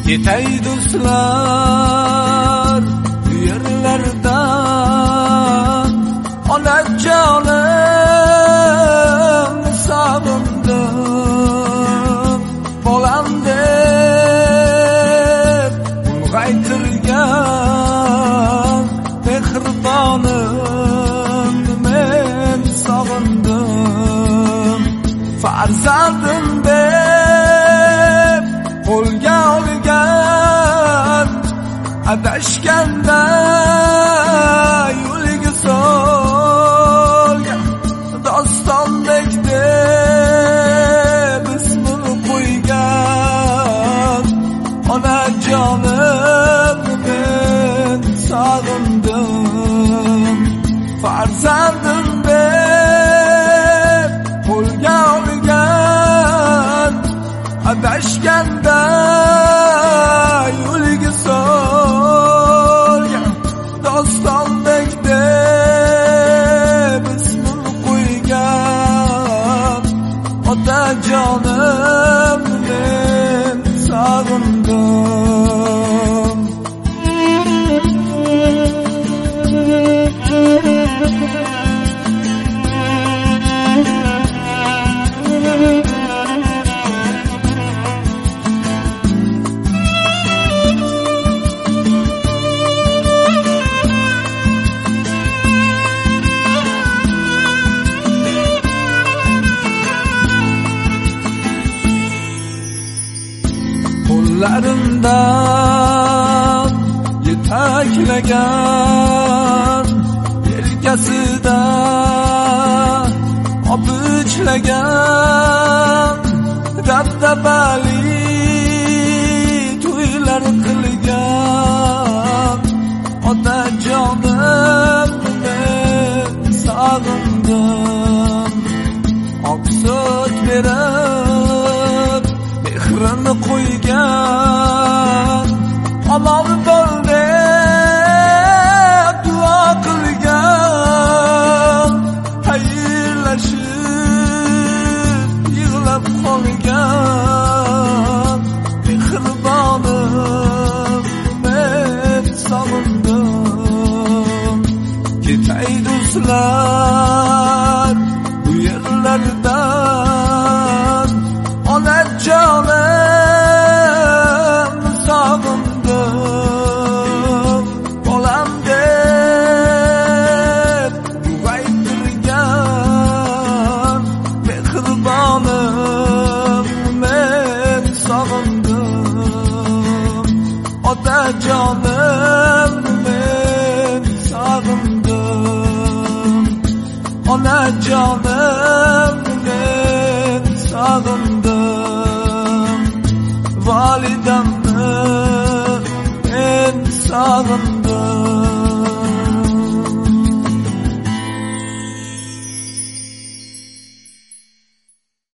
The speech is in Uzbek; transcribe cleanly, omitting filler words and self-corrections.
Ketay do'stlar bu yerlardan, onajonim sog'indim. Bolam deb ulg'aytirgan mehribonim men sog'indim. Farzandim deb qo'lga olgan, adashganda yo'liga solgan, dostondek deb ismini qo'ygan onajonim men sog'indim. Farzandim deb qo'lga olgan, adashganda yo'liga solgan, dostondek deb ismini qo'ygan otajonim men sog'indim. Qo'llarimdan yetaklagan, yelkasida opichlangan, dabdabali to'ylar qilgan otajonim men sog'indim. Oqsut berib mehrini qo'ygan, omon bo'l deb duo qilgan, xayrlashib yig'lab qolgan mehribonim men sog'indim. Ketay do'stlar bu yerlardan, onajonim sog'indim. Bolam deb ulg'aytirgan mehribonim men sog'indim. Otajonim men sog'indim. Onajonim men sog'indim. Validamni men sog'indim.